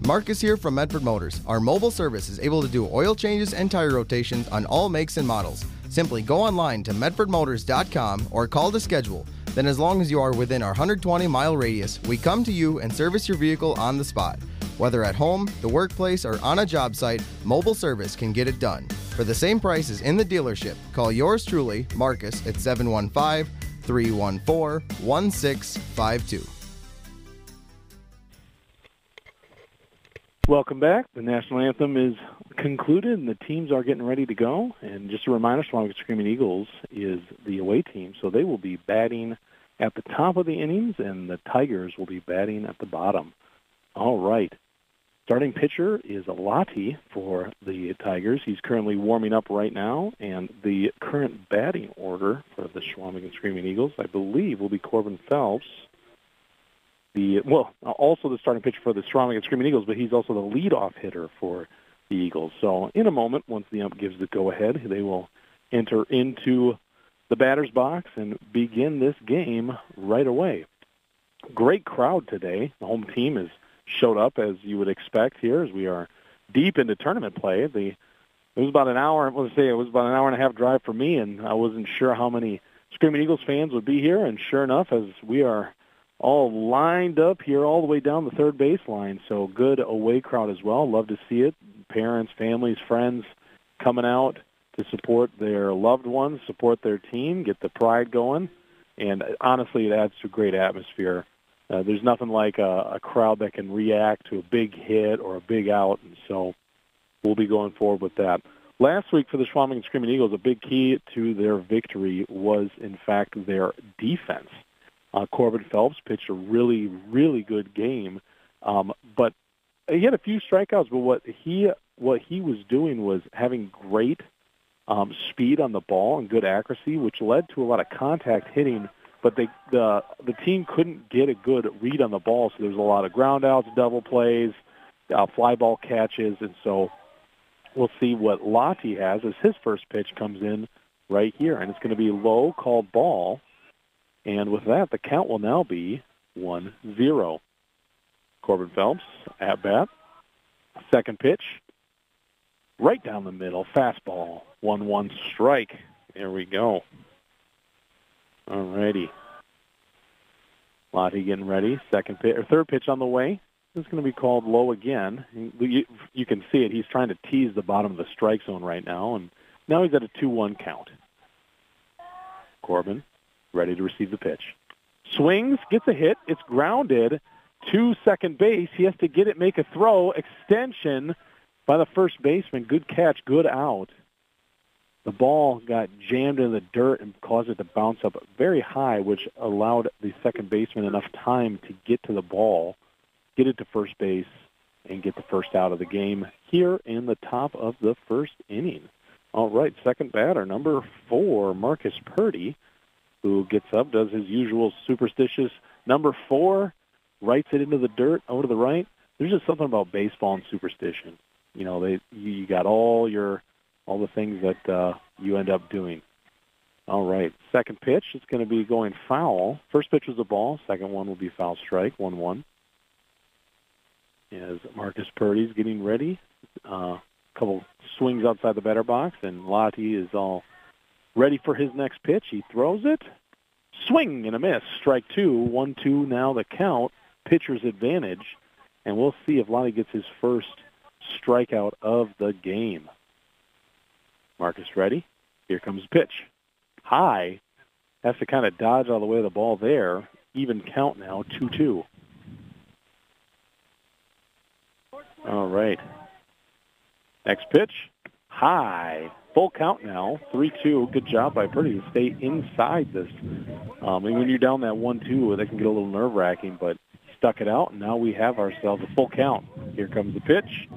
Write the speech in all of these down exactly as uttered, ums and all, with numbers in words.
Marcus here from Medford Motors. Our mobile service is able to do oil changes and tire rotations on all makes and models. Simply go online to medford motors dot com or call to schedule. Then as long as you are within our one hundred twenty mile radius, we come to you and service your vehicle on the spot. Whether at home, the workplace, or on a job site, mobile service can get it done. For the same price as in the dealership, call yours truly, Marcus, at seven one five, three one four, one six five two. Welcome back. The national anthem is concluded, and the teams are getting ready to go. And just a reminder, Swampscott Screaming Eagles is the away team, so they will be batting at the top of the innings, and the Tigers will be batting at the bottom. All right. Starting pitcher is Alati for the Tigers. He's currently warming up right now, and the current batting order for the Swampscott Screaming Eagles, I believe, will be Corbin Phelps. The well, also the starting pitcher for the Swampscott Screaming Eagles, but he's also the leadoff hitter for the Eagles. So in a moment, once the ump gives the go-ahead, they will enter into the batter's box and begin this game right away. Great crowd today. The home team has showed up, as you would expect here, as we are deep into tournament play. The It was about an hour, let's say it was about an hour and a half drive for me, and I wasn't sure how many Screaming Eagles fans would be here, and sure enough, as we are all lined up here all the way down the third baseline. So good away crowd as well. Love to see it. Parents, families, friends coming out to support their loved ones, support their team, get the pride going. And honestly, it adds to a great atmosphere. Uh, there's nothing like a, a crowd that can react to a big hit or a big out. And so we'll be going forward with that. Last week for the Swampscott Screaming Eagles, a big key to their victory was, in fact, their defense. Uh, Corbin Phelps pitched a really, really good game, um, but he had a few strikeouts. But what he what he was doing was having great um, speed on the ball and good accuracy, which led to a lot of contact hitting. But they, the the team couldn't get a good read on the ball, so there was a lot of ground outs, double plays, uh, fly ball catches, and so we'll see what Lottie has as his first pitch comes in right here, and it's going to be low, called ball. And with that, the count will now be one zero. Corbin Phelps at bat. Second pitch. Right down the middle. Fastball. one one strike. There we go. All righty. Lottie getting ready. Second pitch, or third pitch on the way. It's going to be called low again. You, you can see it. He's trying to tease the bottom of the strike zone right now. And now he's at a two one count. Corbin ready to receive the pitch. Swings, gets a hit. It's grounded to second base. He has to get it, make a throw. Extension by the first baseman. Good catch, good out. The ball got jammed in the dirt and caused it to bounce up very high, which allowed the second baseman enough time to get to the ball, get it to first base, and get the first out of the game here in the top of the first inning. All right, second batter, number four, Marcus Purdy, who gets up, does his usual superstitious number four, writes it into the dirt over to the right. There's just something about baseball and superstition. You know, they you got all your all the things that uh, you end up doing. All right, second pitch. It's going to be going foul. First pitch was a ball. Second one will be foul strike, one one. As Marcus Purdy's getting ready. A uh, couple swings outside the batter box, and Lottie is all ready for his next pitch. He throws it. Swing and a miss. Strike two. One, two now the count. Pitcher's advantage. And we'll see if Lottie gets his first strikeout of the game. Marcus ready. Here comes the pitch. High. Has to kind of dodge all the way of the ball there. Even count now, two two. All right. Next pitch. High. Full count now, three two. Good job by Purdy to stay inside this. Um, and when you're down that one two, that can get a little nerve-wracking, but stuck it out, and now we have ourselves a full count. Here comes the pitch.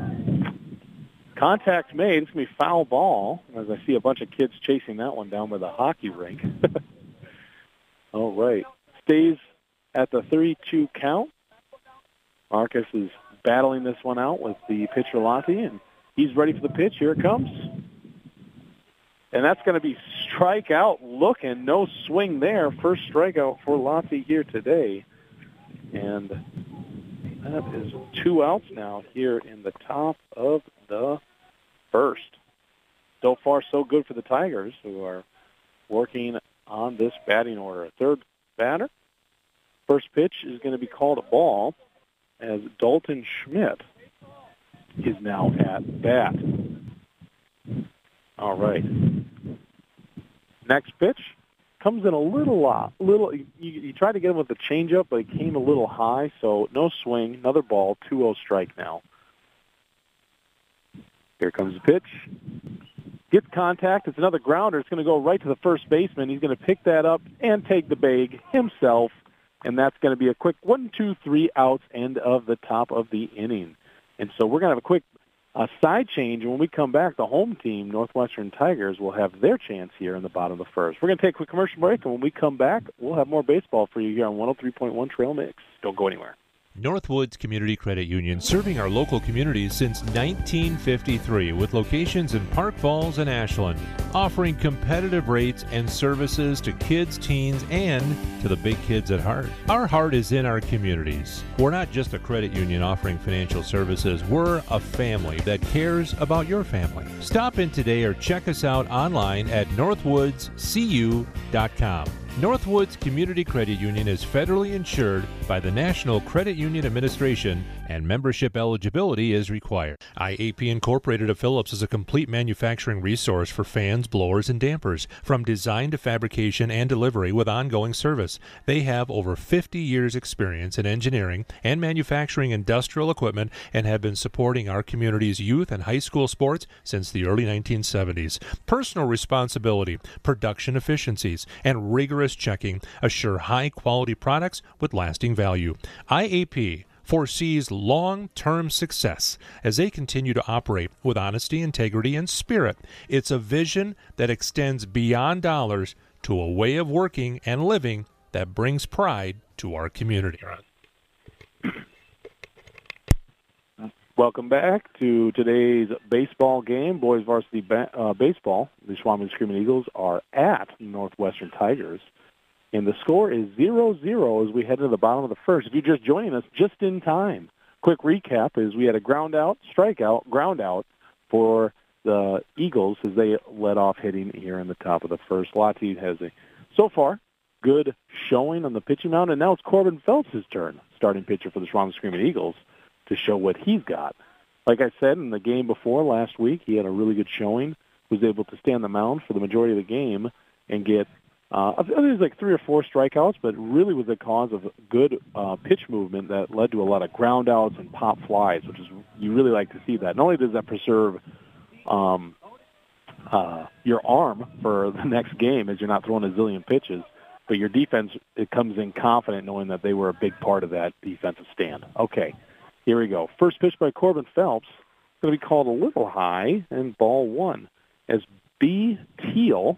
Contact made. It's going to be foul ball, as I see a bunch of kids chasing that one down by the hockey rink. All right. Stays at the three two count. Marcus is battling this one out with the pitcher Lottie, and he's ready for the pitch. Here it comes. And that's going to be strikeout looking. No swing there. First strikeout for Lottie here today. And That is two outs now here in the top of the first. So far, so good for the Tigers, who are working on this batting order. Third batter. First pitch is going to be called a ball as Dalton Schmidt is now at bat. All right. Next pitch comes in a little, uh, little. You, you tried to get him with the changeup, but it came a little high, so no swing. Another ball, two oh strike now. Here comes the pitch. Gets contact. It's another grounder. It's going to go right to the first baseman. He's going to pick that up and take the bag himself, and that's going to be a quick one, two, three outs, end of the top of the inning. And so we're going to have a quick uh, side change. When we come back, the home team, Northwestern Tigers, will have their chance here in the bottom of the first. We're going to take a quick commercial break, and when we come back, we'll have more baseball for you here on one oh three point one Trail Mix. Don't go anywhere. Northwoods Community Credit Union, serving our local communities since nineteen fifty-three with locations in Park Falls and Ashland, offering competitive rates and services to kids, teens, and to the big kids at heart. Our heart is in our communities. We're not just a credit union offering financial services. We're a family that cares about your family. Stop in today or check us out online at northwoods c u dot com. Northwoods Community Credit Union is federally insured by the National Credit Union Administration, and membership eligibility is required. I A P Incorporated of Phillips is a complete manufacturing resource for fans, blowers, and dampers, from design to fabrication and delivery with ongoing service. They have over fifty years experience in engineering and manufacturing industrial equipment and have been supporting our community's youth and high school sports since the early nineteen seventies. Personal responsibility, production efficiencies, and rigorous checking assure high-quality products with lasting value. I A P foresees long-term success as they continue to operate with honesty, integrity, and spirit. It's a vision that extends beyond dollars to a way of working and living that brings pride to our community. Welcome back to today's baseball game, boys varsity ba- uh, baseball. The Schwalm Screaming Eagles are at Northwestern Tigers, and the score is zero zero as we head into the bottom of the first. If you're just joining us, just in time. Quick recap is we had a ground out, strikeout, ground out for the Eagles as they led off hitting here in the top of the first. Lati has a, so far, good showing on the pitching mound, and now it's Corbin Phelps' turn, starting pitcher for the Schwalm Screaming Eagles, to show what he's got. Like I said, in the game before last week, he had a really good showing, was able to stay on the mound for the majority of the game and get, uh, I think it was like three or four strikeouts, but really was a cause of good uh, pitch movement that led to a lot of ground outs and pop flies, which is, you really like to see that. Not only does that preserve um, uh, your arm for the next game as you're not throwing a zillion pitches, but your defense, it comes in confident knowing that they were a big part of that defensive stand. Okay. Here we go. First pitch by Corbin Phelps. Going to be called a little high, and ball one as B. Teal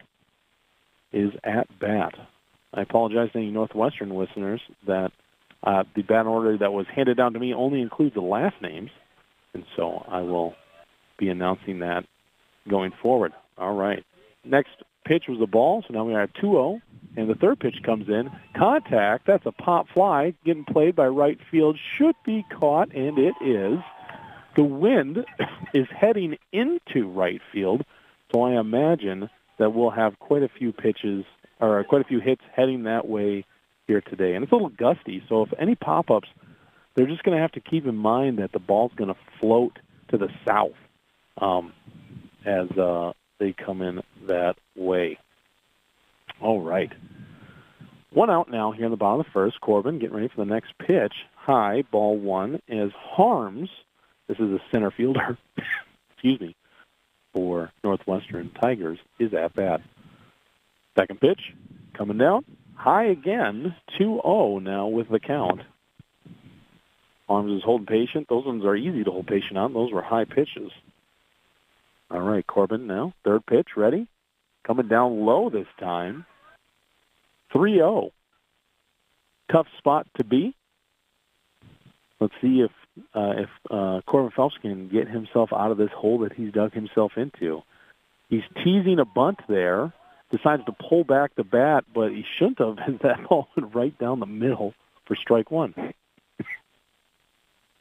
is at bat. I apologize to any Northwestern listeners that uh, the bat order that was handed down to me only includes the last names, and so I will be announcing that going forward. All right. Next pitch was the ball, so now we are at two oh, and the third pitch comes in. Contact, that's a pop fly, getting played by right field, should be caught, and it is. The wind is heading into right field, so I imagine that we'll have quite a few pitches, or quite a few hits heading that way here today. And it's a little gusty, so if any pop-ups, they're just going to have to keep in mind that the ball's going to float to the south um, as uh, they come in that way. All right. One out now here in the bottom of the first. Corbin getting ready for the next pitch. High, ball one, as Harms, this is a center fielder, excuse me, for Northwestern Tigers, is at bat. Second pitch, coming down. High again, two oh now with the count. Harms is holding patient. Those ones are easy to hold patient on. Those were high pitches. All right, Corbin now. Third pitch, ready. Coming down low this time. three oh. Tough spot to be. Let's see if uh, if uh, Corbin Phelps can get himself out of this hole that he's dug himself into. He's teasing a bunt there. Decides to pull back the bat, but he shouldn't have, as that ball went right down the middle for strike one.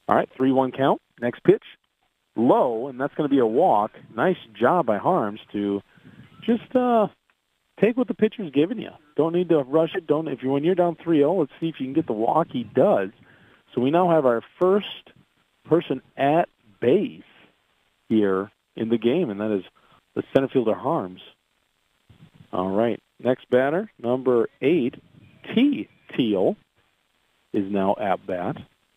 All right, three one count. Next pitch, low, and that's going to be a walk. Nice job by Harms to just uh, take what the pitcher's giving you. Don't need to rush it. Don't if you when you're down three oh, let's see if you can get the walk. He does. So we now have our first person at base here in the game, and that is the center fielder Harms. All right, next batter, number eight, T. Teal, is now at bat.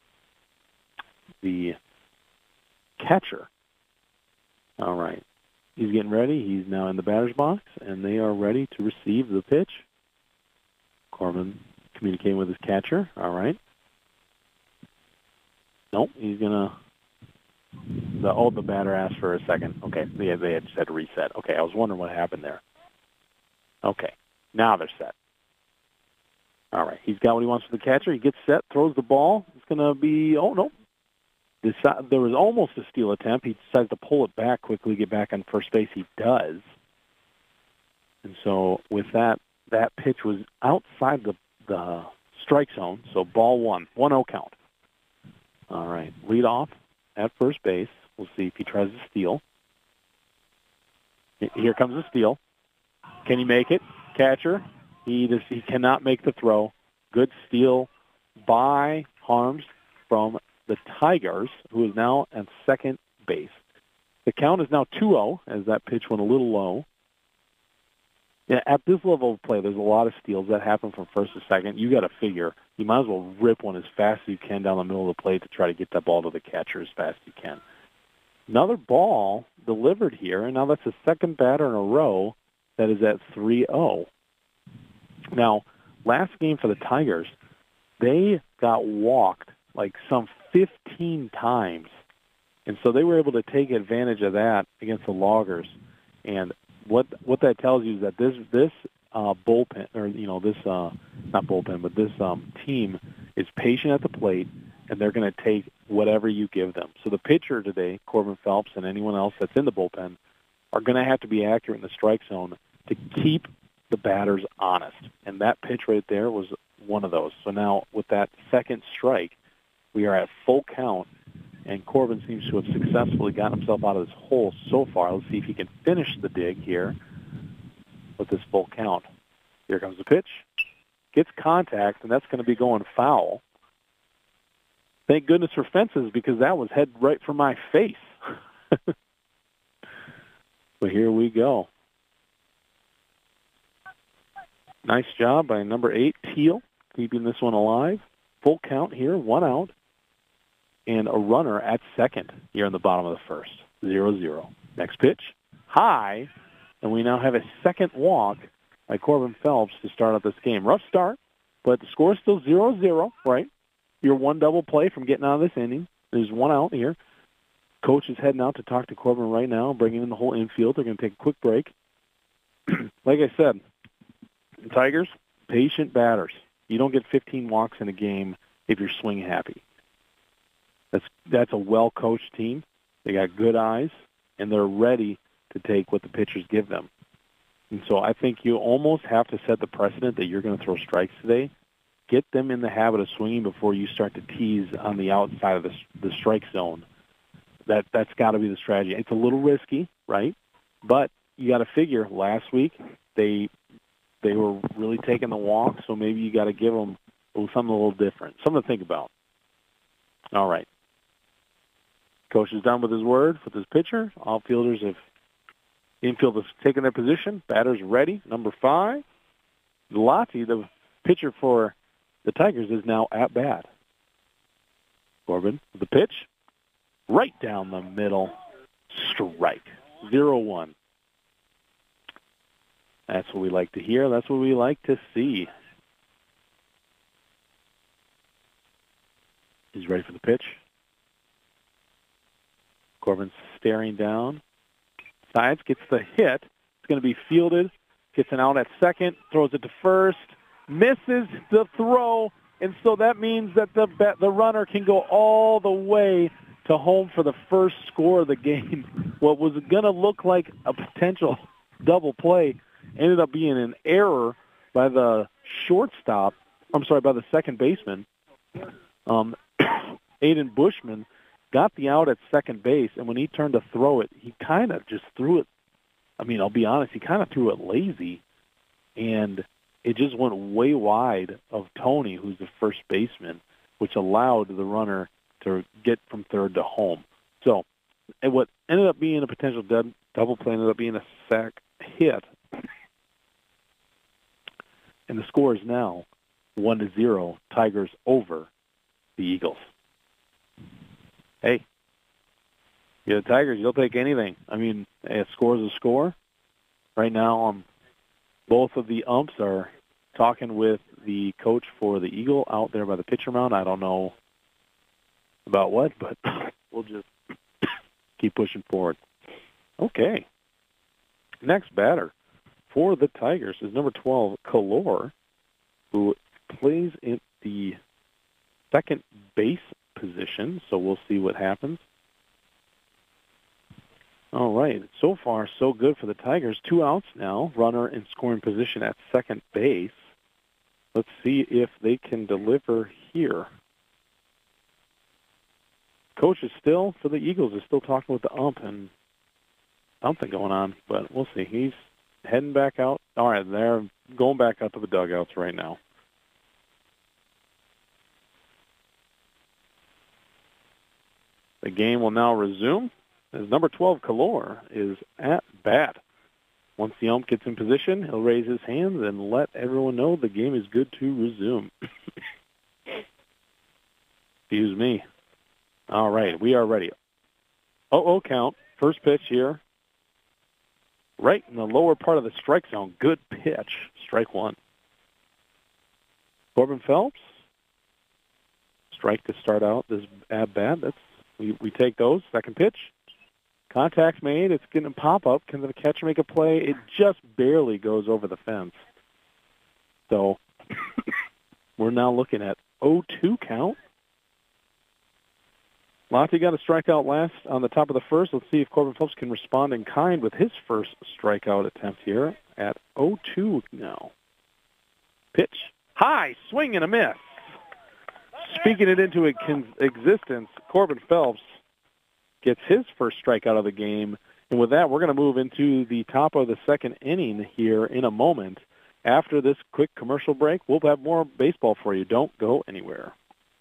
The catcher. All right. He's getting ready. He's now in the batter's box, and they are ready to receive the pitch. Corbin communicating with his catcher. All right. Nope, he's going to... The, oh, the batter asked for a second. Okay, they, they had said reset. Okay, I was wondering what happened there. Okay, now they're set. All right, he's got what he wants for the catcher. He gets set, throws the ball. It's going to be... Oh, no. Deci- there was almost a steal attempt. He decides to pull it back quickly, get back on first base. He does. And so with that, that pitch was outside the, the strike zone, so ball one, one oh count. All right, lead off at first base. We'll see if he tries to steal. Here comes the steal. Can he make it? Catcher, he just, he cannot make the throw. Good steal by Harms from the Tigers, who is now at second base. The count is now two oh, as that pitch went a little low. Yeah, at this level of play, there's a lot of steals that happen from first to second. You got to figure you might as well rip one as fast as you can down the middle of the plate to try to get that ball to the catcher as fast as you can. Another ball delivered here, and now that's the second batter in a row that is at three oh. Now, last game for the Tigers, they got walked like some fifteen times. And so they were able to take advantage of that against the Loggers. And what what that tells you is that this this uh, bullpen, or, you know, this, uh, not bullpen, but this um, team is patient at the plate, and they're going to take whatever you give them. So the pitcher today, Corbin Phelps, and anyone else that's in the bullpen, are going to have to be accurate in the strike zone to keep the batters honest. And that pitch right there was one of those. So now with that second strike, we are at full count, and Corbin seems to have successfully gotten himself out of this hole so far. Let's see if he can finish the dig here with this full count. Here comes the pitch. Gets contact, and that's going to be going foul. Thank goodness for fences, because that was head right for my face. But here we go. Nice job by number eight, Teal, keeping this one alive. Full count here, one out, and a runner at second here in the bottom of the first, zero zero. Next pitch, high, and we now have a second walk by Corbin Phelps to start out this game. Rough start, but the score is still zero zero, right? You're one double play from getting out of this inning. There's one out here. Coach is heading out to talk to Corbin right now, bringing in the whole infield. They're going to take a quick break. Like I said, Tigers, patient batters. You don't get fifteen walks in a game if you're swing happy. That's that's a well-coached team. They got good eyes, and they're ready to take what the pitchers give them. And so I think you almost have to set the precedent that you're going to throw strikes today. Get them in the habit of swinging before you start to tease on the outside of the, the strike zone. That, that's got to be the strategy. It's a little risky, right? But you got to figure last week they they were really taking the walk, so maybe you got to give them something a little different, something to think about. All right. Coach is done with his word with his pitcher. Outfielders have infield has taken their position. Batters ready. Number five, Lati, the pitcher for the Tigers, is now at bat. Corbin with the pitch, right down the middle, strike, zero one. That's what we like to hear. That's what we like to see. He's ready for the pitch. Corbin's staring down. Sides, gets the hit. It's going to be fielded. Gets an out at second. Throws it to first. Misses the throw. And so that means that the the runner can go all the way to home for the first score of the game. What was going to look like a potential double play ended up being an error by the shortstop. I'm sorry, by the second baseman. Um, Aiden Bushman got the out at second base, and when he turned to throw it, he kind of just threw it. I mean, I'll be honest, he kind of threw it lazy, and it just went way wide of Tony, who's the first baseman, which allowed the runner to get from third to home. So and what ended up being a potential dead, double play ended up being a sac hit. And the score is now one to zero, Tigers over the Eagles. Hey, you're the Tigers, you'll take anything. I mean, a score is a score. Right now, um, both of the umps are talking with the coach for the Eagle out there by the pitcher mound. I don't know about what, but we'll just keep pushing forward. Okay. Next batter for the Tigers is number twelve, Kalor, who plays in the second base position, so we'll see what happens. All right. So far, so good for the Tigers. Two outs now, runner in scoring position at second base. Let's see if they can deliver here. Coach is still, for the Eagles, is still talking with the ump and something going on, but we'll see. He's heading back out. All right, they're going back out to the dugouts right now. The game will now resume as number twelve, Kalor, is at bat. Once the ump gets in position, he'll raise his hands and let everyone know the game is good to resume. Excuse me. All right, we are ready. oh oh count. First pitch here. Right in the lower part of the strike zone. Good pitch. Strike one. Corbin Phelps. Strike to start out this at-bat. That's we, we take those. Second pitch. Contact's made. It's getting a pop-up. Can the catcher make a play? It just barely goes over the fence. So we're now looking at oh two count. Lottie got a strikeout last on the top of the first. Let's see if Corbin Phelps can respond in kind with his first strikeout attempt here at oh two now. Pitch. High. Swing and a miss. Speaking it into existence, Corbin Phelps gets his first strikeout of the game. And with that, we're going to move into the top of the second inning here in a moment. After this quick commercial break, we'll have more baseball for you. Don't go anywhere.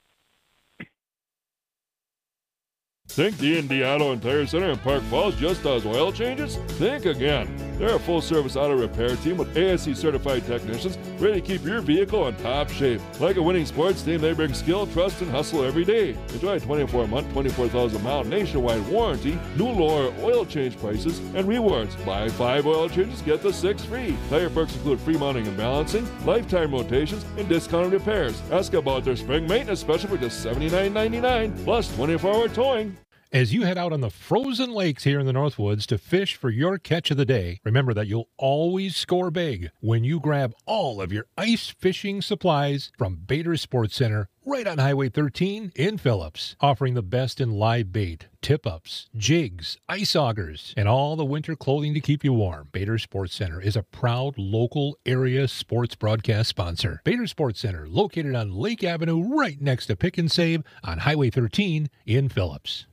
Think D and D Auto and Tire Center in Park Falls just does oil changes? Think again. They're a full-service auto repair team with A S C-certified technicians ready to keep your vehicle in top shape. Like a winning sports team, they bring skill, trust, and hustle every day. Enjoy a twenty-four month, twenty-four thousand mile nationwide warranty, new lower oil change prices, and rewards. Buy five oil changes, get the six free. Tire perks include free mounting and balancing, lifetime rotations, and discounted repairs. Ask about their spring maintenance special for just seventy-nine ninety-nine, plus twenty-four hour towing. As you head out on the frozen lakes here in the Northwoods to fish for your catch of the day, remember that you'll always score big when you grab all of your ice fishing supplies from Bader Sports Center right on Highway thirteen in Phillips, offering the best in live bait, tip-ups, jigs, ice augers, and all the winter clothing to keep you warm. Bader Sports Center is a proud local area sports broadcast sponsor. Bader Sports Center, located on Lake Avenue right next to Pick and Save on Highway thirteen in Phillips.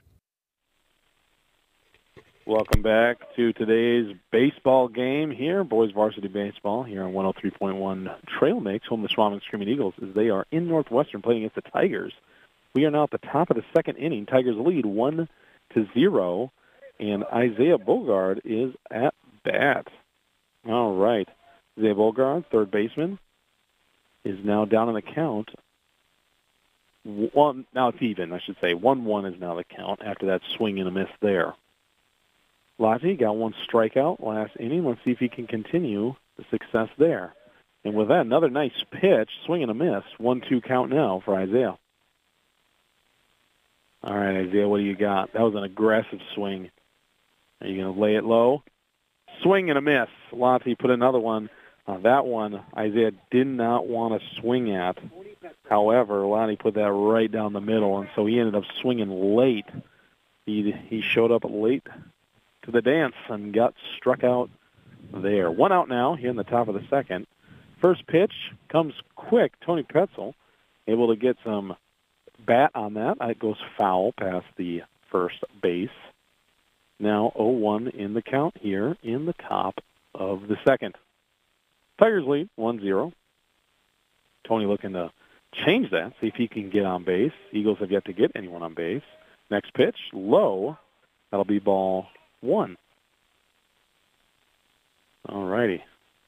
Welcome back to today's baseball game here, boys varsity baseball here on one oh three point one Trail Mix, home of the Schwalm Screaming Eagles, as they are in Northwestern playing against the Tigers. We are now at the top of the second inning. Tigers lead one to zero, and Isaiah Bogard is at bat. All right. Isaiah Bogard, third baseman, is now down in the count. One, now it's even, I should say. one one is now the count after that swing and a miss there. Lottie got one strikeout last inning. Let's see if he can continue the success there. And with that, another nice pitch, swing and a miss. one two count now for Isaiah. All right, Isaiah, what do you got? That was an aggressive swing. Are you going to lay it low? Swing and a miss. Lottie put another one. Uh, that one, Isaiah did not want to swing at. However, Lottie put that right down the middle, and so he ended up swinging late. He, he showed up late to the dance and got struck out there. One out now here in the top of the second. First pitch comes quick. Tony Petzel able to get some bat on that. It goes foul past the first base. Now oh one in the count here in the top of the second. Tigers lead one zero. Tony looking to change that, see if he can get on base. Eagles have yet to get anyone on base. Next pitch, low. That'll be ball one. All righty.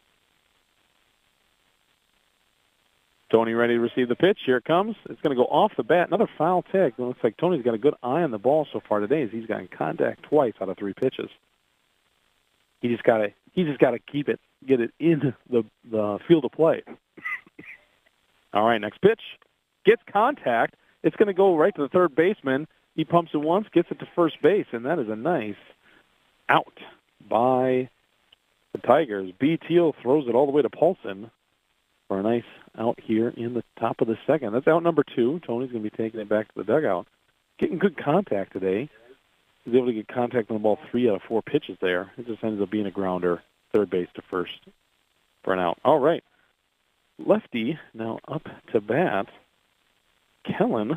Tony ready to receive the pitch. Here it comes. It's going to go off the bat. Another foul tag. It looks like Tony's got a good eye on the ball so far today, as he's gotten contact twice out of three pitches. He just got to he just got to keep it, get it in the the field of play. All right, next pitch. Gets contact. It's going to go right to the third baseman. He pumps it once, gets it to first base, and that is a nice out by the Tigers. B. Teal throws it all the way to Paulson for a nice out here in the top of the second. That's out number two. Tony's going to be taking it back to the dugout. Getting good contact today. He's able to get contact on the ball three out of four pitches there. It just ends up being a grounder, third base to first for an out. All right. Lefty now up to bat. Kellen,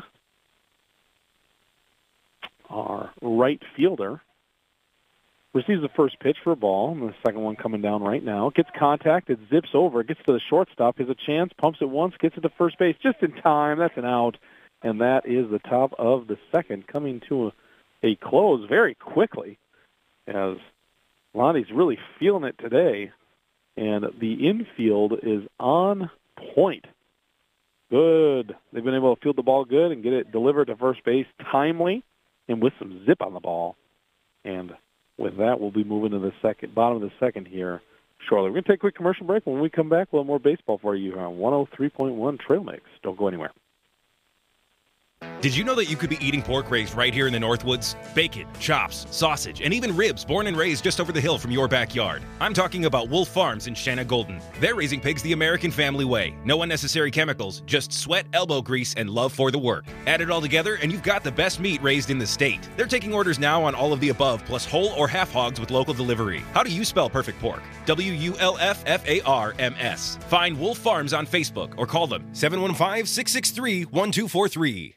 our right fielder, receives the first pitch for a ball, and the second one coming down right now. Gets contact, it zips over, gets to the shortstop, has a chance, pumps it once, gets it to first base just in time. That's an out, and that is the top of the second, coming to a, a close very quickly, as Lonnie's really feeling it today, and the infield is on point. Good. They've been able to field the ball good and get it delivered to first base timely and with some zip on the ball. And with that, we'll be moving to the second, bottom of the second here shortly. We're going to take a quick commercial break. When we come back, we'll have more baseball for you on one oh three point one Trail Mix. Don't go anywhere. Did you know that you could be eating pork raised right here in the Northwoods? Bacon, chops, sausage, and even ribs born and raised just over the hill from your backyard. I'm talking about Wolf Farms in Shanna Golden. They're raising pigs the American family way. No unnecessary chemicals, just sweat, elbow grease, and love for the work. Add it all together and you've got the best meat raised in the state. They're taking orders now on all of the above, plus whole or half hogs with local delivery. How do you spell perfect pork? W U L F F A R M S. Find Wolf Farms on Facebook or call them seven one five, six six three, one two four three.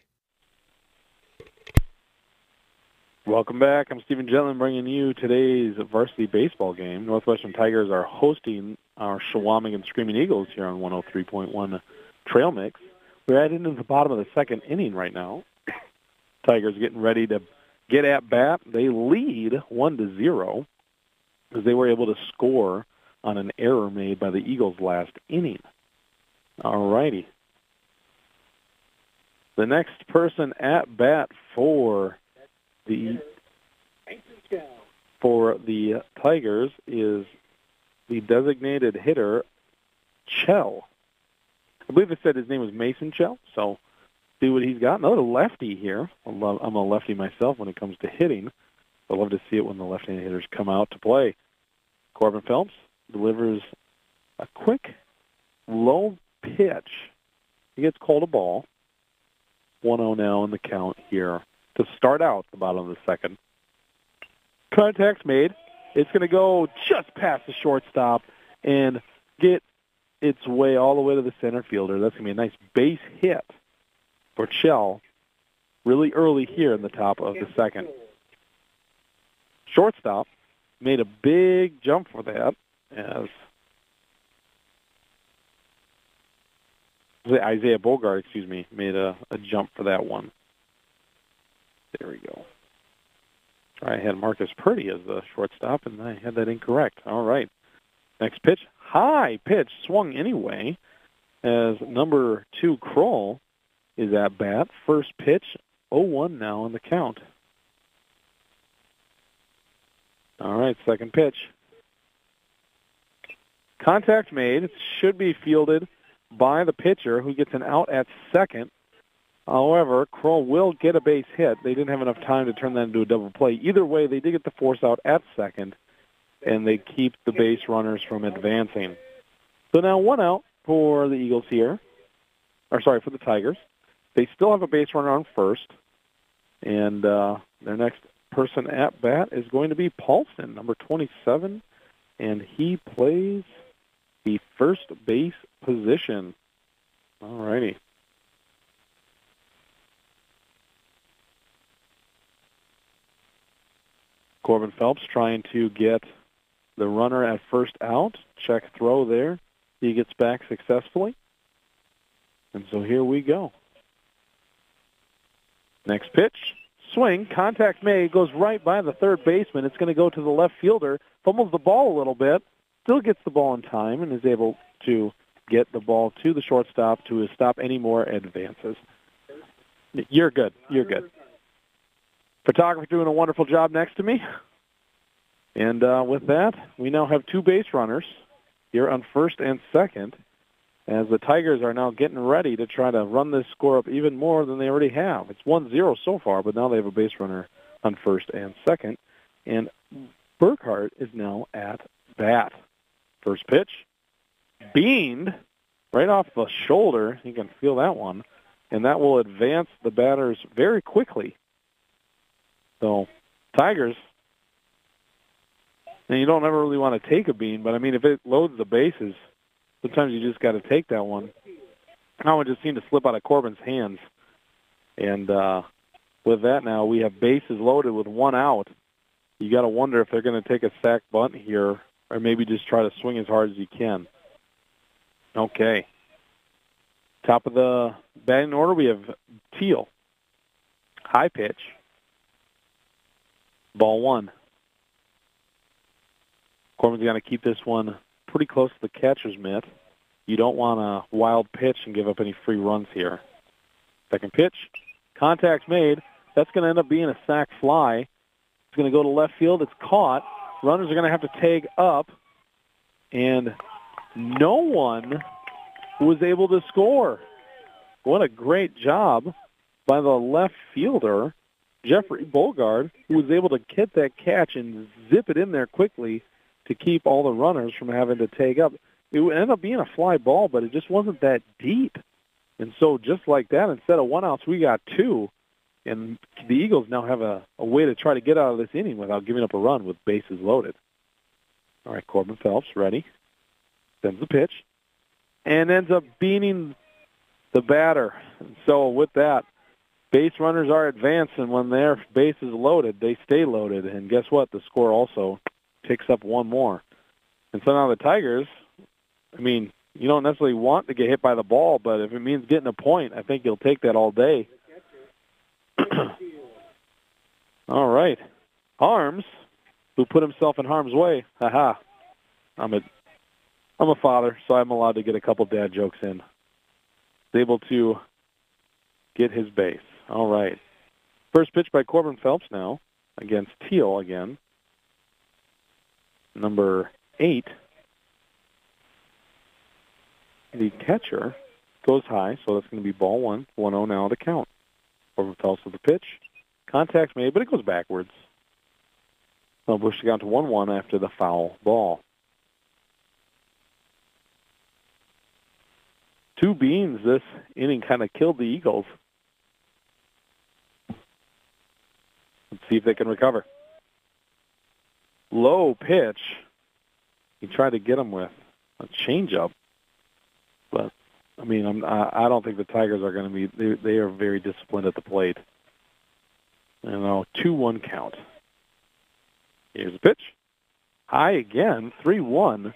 Welcome back. I'm Stephen Gentleman bringing you today's varsity baseball game. Northwestern Tigers are hosting our Chequamegon Screaming Eagles here on one oh three point one Trail Mix. We're heading into the bottom of the second inning right now. Tigers getting ready to get at bat. They lead one to zero because they were able to score on an error made by the Eagles last inning. All righty. The next person at bat for The, for the Tigers is the designated hitter, Chell. I believe it said his name was Mason Chell, so see what he's got. Another lefty here. I love, I'm a lefty myself when it comes to hitting. I love to see it when the left-handed hitters come out to play. Corbin Phelps delivers a quick, low pitch. He gets called a ball. one oh now in the count here to start out the bottom of the second. Contact's made. It's going to go just past the shortstop and get its way all the way to the center fielder. That's going to be a nice base hit for Chell really early here in the top of the second. Shortstop made a big jump for that as Isaiah Bogart, excuse me, made a, a jump for that one. There we go. I had Marcus Purdy as the shortstop, and I had that incorrect. All right. Next pitch, high pitch, swung anyway, as number two, Kroll, is at bat. First pitch, oh one now in the count. All right, second pitch. Contact made. It should be fielded by the pitcher, who gets an out at second. However, Kroll will get a base hit. They didn't have enough time to turn that into a double play. Either way, they did get the force out at second, and they keep the base runners from advancing. So now one out for the Eagles here, or sorry, for the Tigers. They still have a base runner on first, and uh, their next person at bat is going to be Paulson, number twenty-seven, and he plays the first base position. All righty. Corbin Phelps trying to get the runner at first out. Check throw there. He gets back successfully. And so here we go. Next pitch. Swing. Contact made. Goes right by the third baseman. It's going to go to the left fielder. Fumbles the ball a little bit. Still gets the ball in time and is able to get the ball to the shortstop to stop any more advances. You're good. You're good. Photographer doing a wonderful job next to me. And uh, with that, we now have two base runners here on first and second, as the Tigers are now getting ready to try to run this score up even more than they already have. It's one zero so far, but now they have a base runner on first and second. And Burkhart is now at bat. First pitch, beamed right off the shoulder. You can feel that one. And that will advance the batters very quickly. So, Tigers, and you don't ever really want to take a bean, but, I mean, if it loads the bases, sometimes you just got to take that one. That one just seemed to slip out of Corbin's hands. And uh, with that now, we have bases loaded with one out. You got to wonder if they're going to take a sack bunt here or maybe just try to swing as hard as you can. Okay. Top of the batting order, we have Teal. High pitch. Ball one. Corbin's going to keep this one pretty close to the catcher's mitt. You don't want a wild pitch and give up any free runs here. Second pitch. Contact's made. That's going to end up being a sac fly. It's going to go to left field. It's caught. Runners are going to have to tag up. And no one was able to score. What a great job by the left fielder, Jeffrey Bogard, who was able to get that catch and zip it in there quickly to keep all the runners from having to tag up. It ended up being a fly ball, but it just wasn't that deep. And so just like that, instead of one outs, we got two. And the Eagles now have a, a way to try to get out of this inning without giving up a run with bases loaded. All right, Corbin Phelps ready. Sends the pitch. And ends up beating the batter. And so with that, base runners are advanced, and when their base is loaded, they stay loaded. And guess what? The score also ticks up one more. And so now the Tigers, I mean, you don't necessarily want to get hit by the ball, but if it means getting a point, I think you'll take that all day. All right. Harms, who put himself in harm's way. Haha. I'm a, I'm a father, so I'm allowed to get a couple dad jokes in. He's able to get his base. All right. First pitch by Corbin Phelps now against Teal again. Number eight. The catcher goes high, so that's going to be ball one. one oh now to count. Corbin Phelps with the pitch. Contact's made, but it goes backwards. They'll push it down to one one after the foul ball. Two beans this inning kind of killed the Eagles. Let's see if they can recover. Low pitch. He tried to get him with a changeup. But, I mean, I'm, I don't think the Tigers are going to be, they, they are very disciplined at the plate. You know, two one count. Here's the pitch. High again, three one.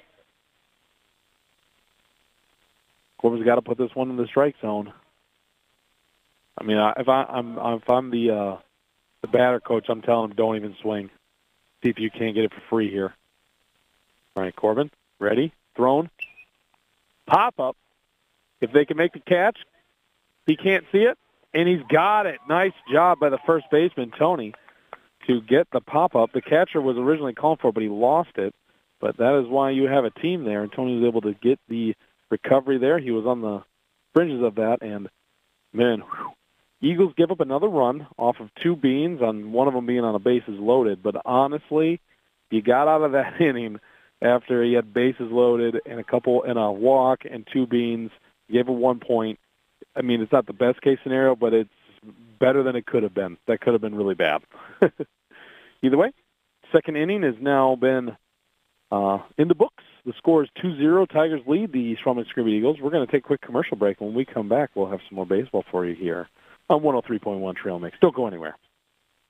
Corbin's got to put this one in the strike zone. I mean, if, I, I'm, if I'm the uh, the batter coach, I'm telling him don't even swing. See if you can't get it for free here. All right, Corbin, ready, thrown. Pop-up. If they can make the catch, he can't see it, and he's got it. Nice job by the first baseman, Tony, to get the pop-up. The catcher was originally called for, but he lost it. But that is why you have a team there, and Tony was able to get the recovery there. He was on the fringes of that, and, man, whew. Eagles give up another run off of two beans, on one of them being on a bases loaded. But honestly, you got out of that inning after he had bases loaded and a couple and a walk and two beans. You gave him one point. I mean, it's not the best case scenario, but it's better than it could have been. That could have been really bad. Either way, second inning has now been uh, in the books. The score is two zero. Tigers lead the Schwalm Screaming Eagles. We're going to take a quick commercial break. When we come back, we'll have some more baseball for you here on one oh three point one Trail Mix. Don't go anywhere.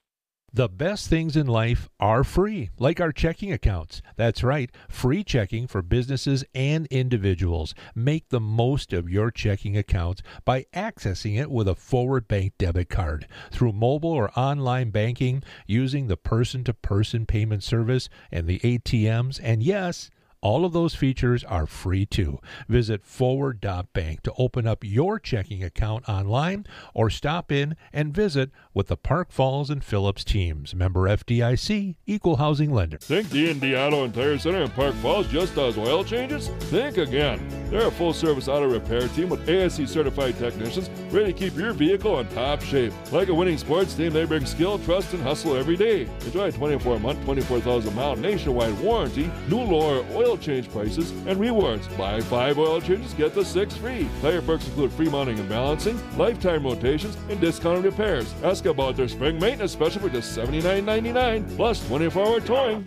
The best things in life are free, like our checking accounts. That's right, free checking for businesses and individuals. Make the most of your checking accounts by accessing it with a Forward Bank debit card through mobile or online banking, using the person-to-person payment service and the A T Ms. And yes, all of those features are free too. Visit forward dot bank to open up your checking account online or stop in and visit with the Park Falls and Phillips teams. Member F D I C, Equal Housing Lender. Think D and D Auto and Tire Center in Park Falls just does oil changes? Think again. They're a full-service auto repair team with A S C-certified technicians ready to keep your vehicle in top shape. Like a winning sports team, they bring skill, trust, and hustle every day. Enjoy a twenty-four month, twenty-four thousand mile nationwide warranty, new lower oil change prices, and rewards. Buy five oil changes, get the six free. Tire perks include free mounting and balancing, lifetime rotations, and discounted repairs. Ask about their spring maintenance special for just seventy-nine ninety-nine, plus twenty-four hour towing.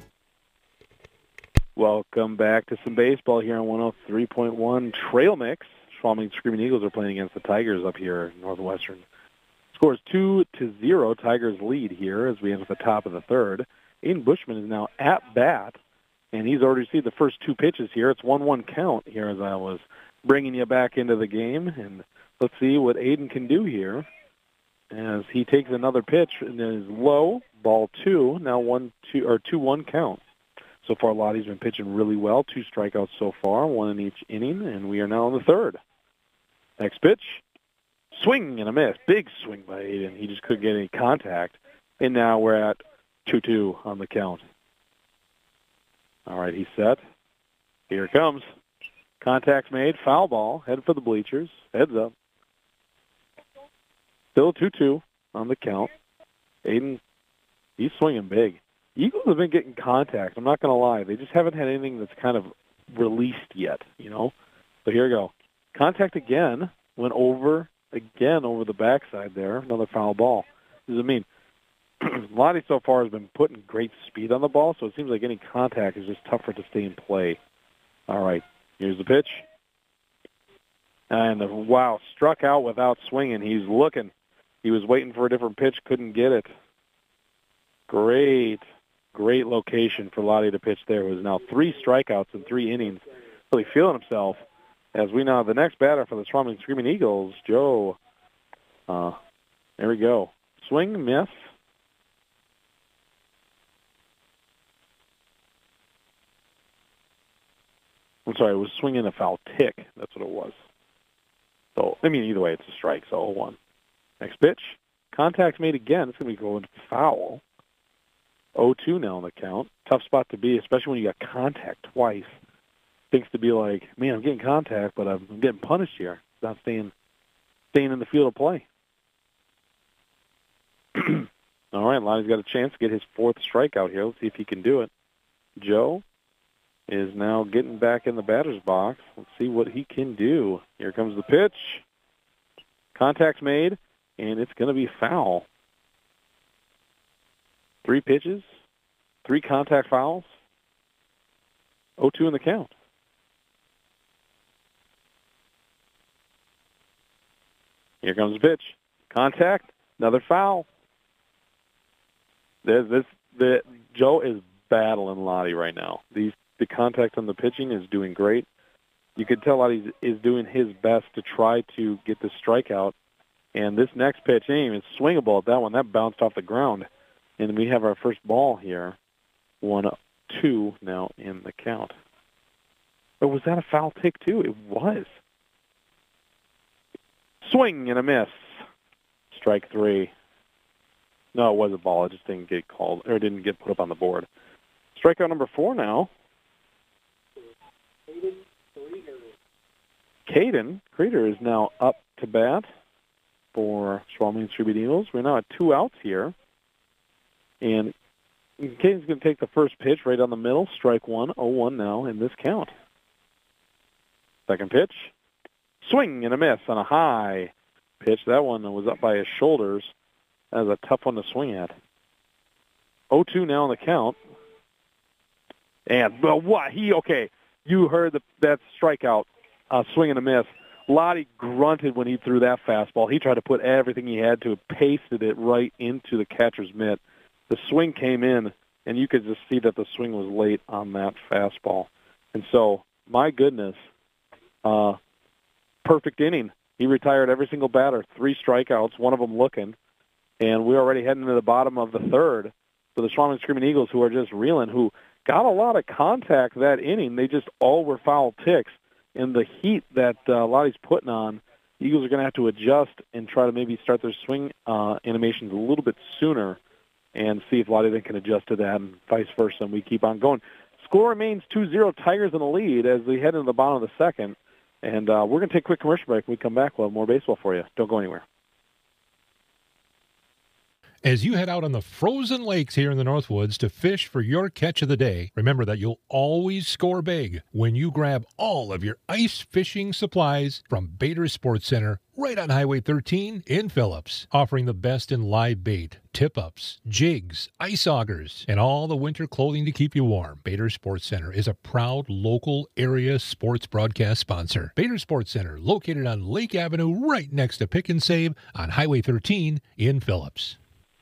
Welcome back to some baseball here on one oh three point one Trail Mix. Schwalming Screaming Eagles are playing against the Tigers up here in Northwestern. Scores two to zero. Tigers lead here as we enter the top of the third. Aiden Bushman is now at bat, and he's already received the first two pitches here. It's one one count here as I was bringing you back into the game. And let's see what Aiden can do here as he takes another pitch and is low, ball two, now one two or two one count. So far, Lottie's been pitching really well. Two strikeouts so far, one in each inning, and we are now in the third. Next pitch, swing and a miss. Big swing by Aiden. He just couldn't get any contact. And now we're at two two on the count. All right, he's set. Here it comes. Contact's made. Foul ball. Headed for the bleachers. Heads up. Still two two on the count. Aiden, he's swinging big. Eagles have been getting contact. I'm not going to lie. They just haven't had anything that's kind of released yet, you know. So here we go. Contact again. Went over again over the backside there. Another foul ball. What does it mean? Lottie so far has been putting great speed on the ball, so it seems like any contact is just tougher to stay in play. All right, here's the pitch. And, the, wow, struck out without swinging. He's looking. He was waiting for a different pitch, couldn't get it. Great, great location for Lottie to pitch there. It was now three strikeouts in three innings. Really feeling himself. As we now have the next batter for the Schwalming Screaming Eagles, Joe. Uh, there we go. Swing, miss. I'm sorry, it was swinging a foul tick. That's what it was. So, I mean, either way, it's a strike, so oh one. Next pitch. Contact's made again. It's going to be going foul. oh two now on the count. Tough spot to be, especially when you got contact twice. Thinks to be like, man, I'm getting contact, but I'm getting punished here. Not staying, staying in the field of play. All right, Lottie's got a chance to get his fourth strikeout here. Let's see if he can do it. Joe is now getting back in the batter's box. Let's see what he can do. Here comes the pitch. Contact's made, and it's going to be foul. Three pitches, three contact fouls, oh two in the count. Here comes the pitch. Contact, another foul. There's this, the, Joe is battling Lottie right now. These The contact on the pitching is doing great. You could tell Lottie is doing his best to try to get the strikeout. And this next pitch, aim is swingable at that one. That bounced off the ground. And we have our first ball here. One, two now in the count. Or was that a foul tick too? It was. Swing and a miss. Strike three. No, it was a ball. It just didn't get called, or didn't get put up on the board. Strikeout number four now. Caden Creeder is now up to bat for Schwalming Screaming Eagles. We're now at two outs here. And Caden's going to take the first pitch right on the middle. Strike one, oh one now in this count. Second pitch. Swing and a miss on a high pitch. That one was up by his shoulders. That was a tough one to swing at. oh two now on the count. And, well, what? He, okay, you heard the, that strikeout, uh, swing and a miss. Lottie grunted when he threw that fastball. He tried to put everything he had to, pasted it right into the catcher's mitt. the swing came in, and you could just see that the swing was late on that fastball. And so, my goodness, uh, perfect inning. He retired every single batter, three strikeouts, one of them looking, and we're already heading to the bottom of the third for the Schwalm Screaming Eagles, who are just reeling, who got a lot of contact that inning. They just all were foul ticks. In the heat that uh, Lottie's putting on, the Eagles are going to have to adjust and try to maybe start their swing uh, animations a little bit sooner and see if Lottie then can adjust to that and vice versa, and we keep on going. Score remains two zero, Tigers in the lead as we head into the bottom of the second. And uh, we're going to take a quick commercial break. When we come back, we'll have more baseball for you. Don't go anywhere. As you head out on the frozen lakes here in the Northwoods to fish for your catch of the day, remember that you'll always score big when you grab all of your ice fishing supplies from Bader Sports Center right on Highway thirteen in Phillips, offering the best in live bait, tip-ups, jigs, ice augers, and all the winter clothing to keep you warm. Bader Sports Center is a proud local area sports broadcast sponsor. Bader Sports Center, located on Lake Avenue right next to Pick and Save on Highway thirteen in Phillips.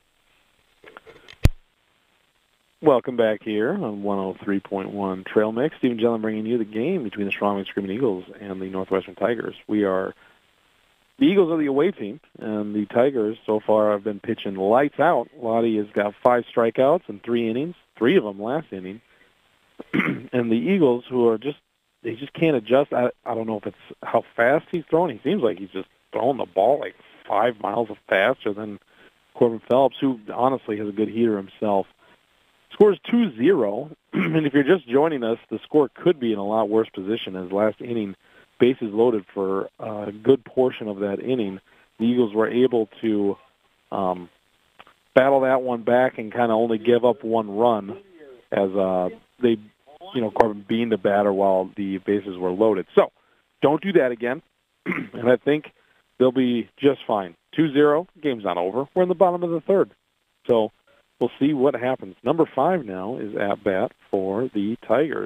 Welcome back here on one oh three point one Trail Mix. Stephen Gellin bringing you the game between the Schwalm Screaming Eagles and the Northwestern Tigers. We are the Eagles are the away team, and the Tigers so far have been pitching lights out. Lottie has got five strikeouts in three innings, three of them last inning. And the Eagles, who are just they just can't adjust. I, I don't know if it's how fast he's throwing. He seems like he's just throwing the ball like five miles faster than Corbin Phelps, who honestly has a good heater himself. Score's two zero, and if you're just joining us, the score could be in a lot worse position as last inning, bases loaded for a good portion of that inning. The Eagles were able to um, battle that one back and kind of only give up one run as uh, they, you know, Corbin being the batter while the bases were loaded. So don't do that again, and I think they'll be just fine. two zero, game's not over. We're in the bottom of the third. So we'll see what happens. Number five now is at bat for the Tigers.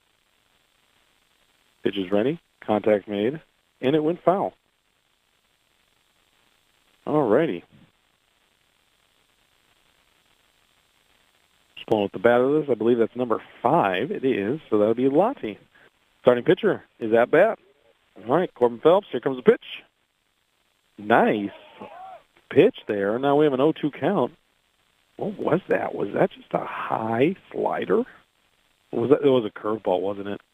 Pitch is ready. Contact made. And it went foul. All righty. Just pulling up the bat of this. I believe that's number five. It is. So that'll be Lottie. Starting pitcher is at bat. All right, Corbin Phelps. Here comes the pitch. Nice pitch there. Now we have an oh two count. What was that? Was that just a high slider? Or was that? It was a curveball, wasn't it?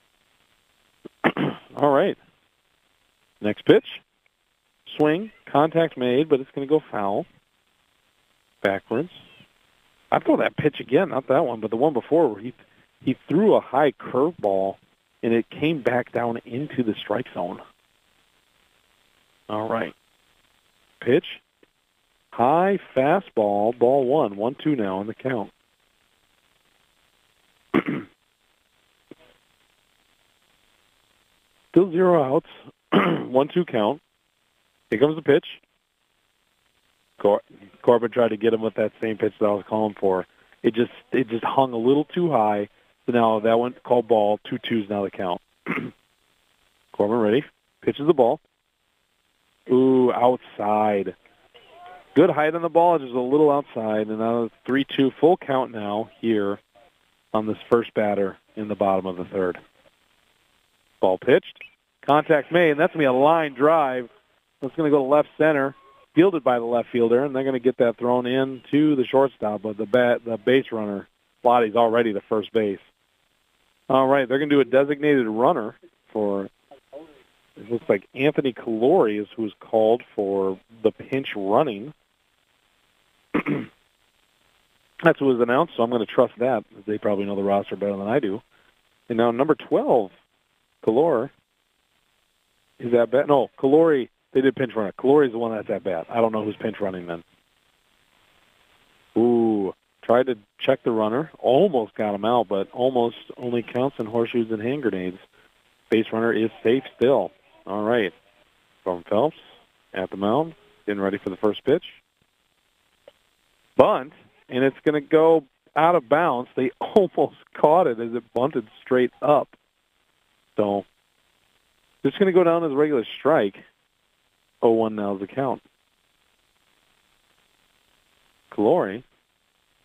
All right. Next pitch. Swing. Contact made, but it's going to go foul. Backwards. I'd throw that pitch again, not that one, but the one before where he he threw a high curveball and it came back down into the strike zone. All right. Pitch. High fastball, ball one. One, two now in the count. Still zero outs. One, two count. Here comes the pitch. Cor- Corbin tried to get him with that same pitch that I was calling for. It just it just hung a little too high. So now that went called ball. Two twos now the count. Corbin ready. Pitches the ball. Ooh, outside. Good height on the ball, just a little outside, and now three two full count now here on this first batter in the bottom of the third. Ball pitched, contact made, and that's going to be a line drive. That's going to go to left center, fielded by the left fielder, and they're going to get that thrown in to the shortstop, but the bat, the base runner, Lottie's already to first base. All right, they're going to do a designated runner for, it looks like Anthony Calori is who's called for the pinch running. That's what was announced, so I'm going to trust that. They probably know the roster better than I do. And now number twelve, Calor, is at bat. No, Calori, they did pinch runner. Calori's the one that's at bat. I don't know who's pinch running then. Ooh, tried to check the runner. Almost got him out, but almost only counts in horseshoes and hand grenades. Base runner is safe still. All right. From Phelps at the mound, getting ready for the first pitch. Bunt, and it's going to go out of bounds. They almost caught it as it bunted straight up. So it's going to go down as a regular strike. oh one now is the count. Calori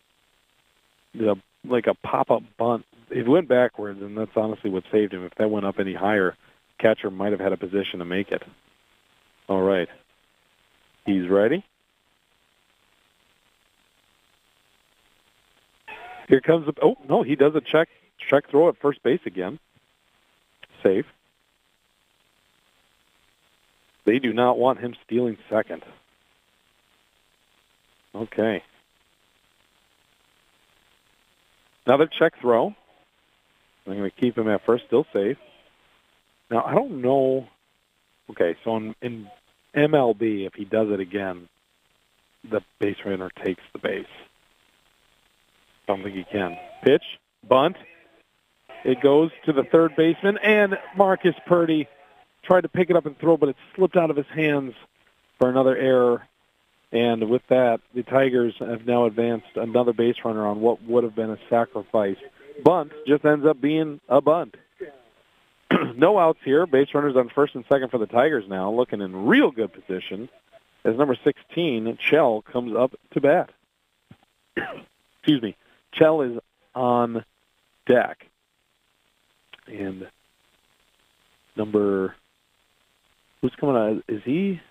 the, like a pop-up bunt. It went backwards, and that's honestly what saved him. If that went up any higher, catcher might have had a position to make it. All right. He's ready. Here comes the, oh, no, he does a check, check throw at first base again. Safe. They do not want him stealing second. Okay. Another check throw. I'm going to keep him at first, still safe. Now, I don't know. Okay, so in, in M L B, if he does it again, the base runner takes the base. I don't think he can. Pitch, bunt. It goes to the third baseman, and Marcus Purdy tried to pick it up and throw, but it slipped out of his hands for another error. And with that, the Tigers have now advanced another base runner on what would have been a sacrifice. Bunt just ends up being a bunt. No outs here. Base runners on first and second for the Tigers now, looking in real good position as number sixteen, Chell, comes up to bat. Excuse me. Chell is on deck. And number, who's coming out? Is he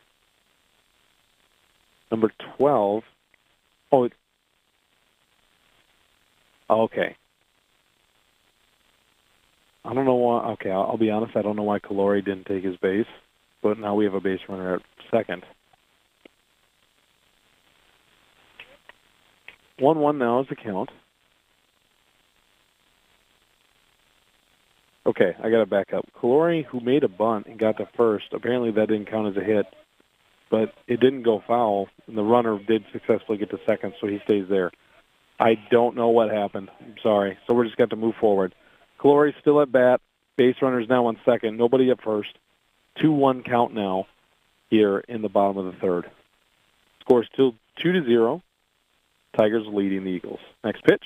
number twelve? Oh, it, okay. I don't know why. Okay, I'll, I'll be honest. I don't know why Calori didn't take his base, but now we have a base runner at second. one one now is the count. Okay, I got to back up. Calori, who made a bunt and got to first, apparently that didn't count as a hit, but it didn't go foul, and the runner did successfully get to second, so he stays there. I don't know what happened. I'm sorry. So we're just going to move forward. Calori's still at bat. Base runner's now on second. Nobody at first. two one count now here in the bottom of the third. Score still two to zero. Tigers leading the Eagles. Next pitch.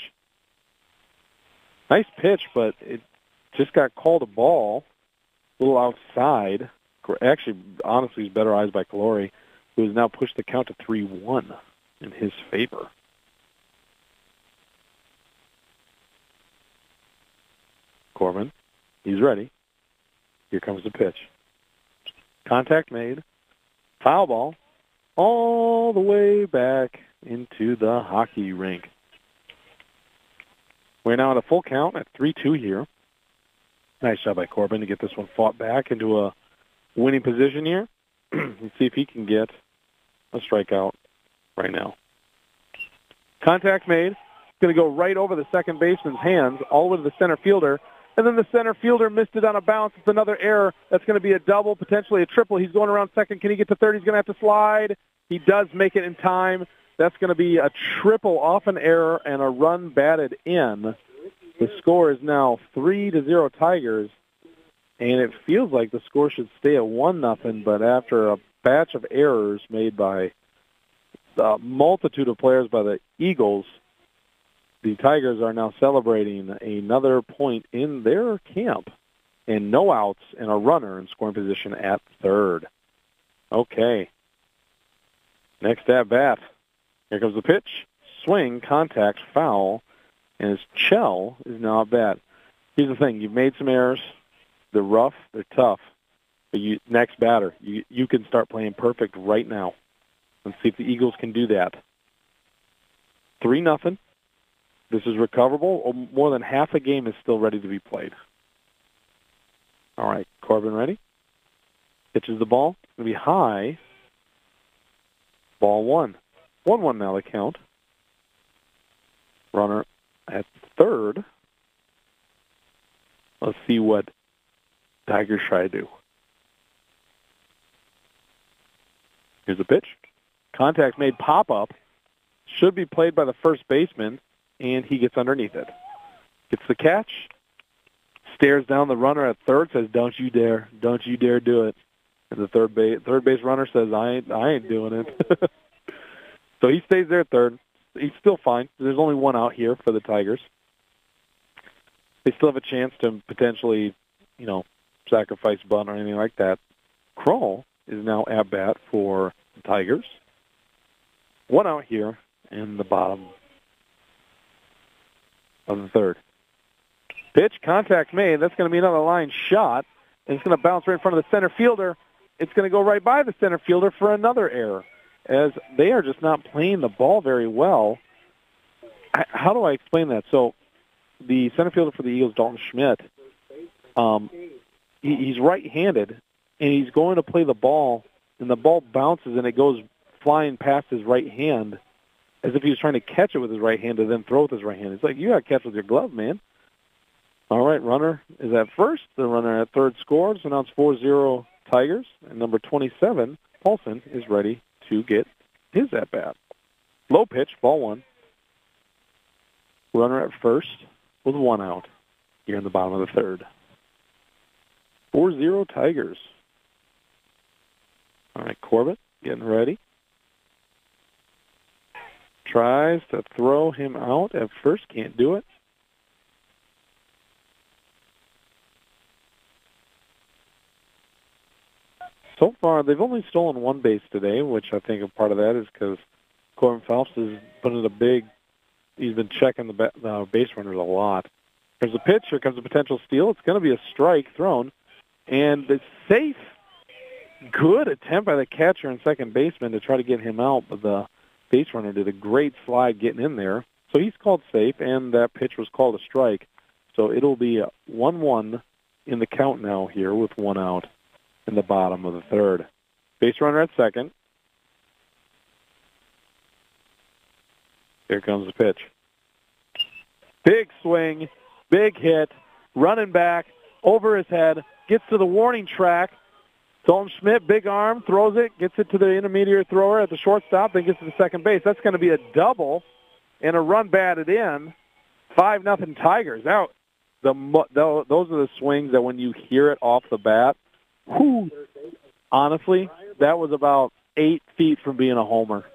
Nice pitch, but it just got called a ball. A little outside. Actually, honestly, it's better eyes by Calori, who has now pushed the count to three one in his favor. Corbin, he's ready. Here comes the pitch. Contact made. Foul ball all the way back into the hockey rink. We're now at a full count at three two here. Nice job by Corbin to get this one fought back into a winning position here. Let's see if he can get a strikeout right now. Contact made. Going to go right over the second baseman's hands, all the way to the center fielder. And then the center fielder missed it on a bounce. It's another error. That's going to be a double, potentially a triple. He's going around second. Can he get to third? He's going to have to slide. He does make it in time. That's going to be a triple off an error and a run batted in. The score is now three to zero Tigers, and it feels like the score should stay at one nothing. But after a batch of errors made by a multitude of players by the Eagles, the Tigers are now celebrating another point in their camp, and no outs and a runner in scoring position at third. Okay. Next at bat. Here comes the pitch. Swing, contact, foul, and his Chell is now at bat. Here's the thing. You've made some errors. They're rough. They're tough. But you, next batter, you, you can start playing perfect right now. Let's see if the Eagles can do that. three nothing. This is recoverable. More than half a game is still ready to be played. All right, Corbin ready? Pitches the ball. It's going to be high. Ball one. one one now the count. Runner at third. Let's see what Tigers try to do. Here's the pitch. Contact made pop-up. Should be played by the first baseman. And he gets underneath it. Gets the catch, stares down the runner at third, says, "Don't you dare, don't you dare do it." And the third base third base runner says, "I ain't, I ain't doing it." So he stays there at third. He's still fine. There's only one out here for the Tigers. They still have a chance to potentially, you know, sacrifice bunt or anything like that. Kroll is now at bat for the Tigers. One out here in the bottom of the third. Pitch, contact made. That's going to be another line shot. And it's going to bounce right in front of the center fielder. It's going to go right by the center fielder for another error, as they are just not playing the ball very well. How do I explain that? So the center fielder for the Eagles, Dalton Schmidt, um, he, he's right-handed, and he's going to play the ball, and the ball bounces, and it goes flying past his right hand as if he was trying to catch it with his right hand and then throw with his right hand. It's like, you got to catch with your glove, man. All right, runner is at first. The runner at third scores, and now it's four zero Tigers. And number twenty-seven, Paulson, is ready to get his at-bat. Low pitch, ball one. Runner at first with one out here in the bottom of the third. four zero Tigers. All right, Corbett getting ready. Tries to throw him out at first, can't do it. So far, they've only stolen one base today, which I think a part of that is because Corbin Phelps has put in a big, he's been checking the uh, base runners a lot. There's a pitch, here comes a potential steal. It's going to be a strike thrown, and it's safe. Good attempt by the catcher and second baseman to try to get him out, but the base runner did a great slide getting in there. So he's called safe, and that pitch was called a strike. So it'll be one one in the count now here with one out in the bottom of the third. Base runner at second. Here comes the pitch. Big swing, big hit, running back, over his head, gets to the warning track. Dalton Schmidt, big arm, throws it, gets it to the intermediate thrower at the shortstop, then gets to the second base. That's going to be a double and a run batted in. five nothing Tigers. Now, the, the, those are the swings that when you hear it off the bat, whew, honestly, that was about eight feet from being a homer.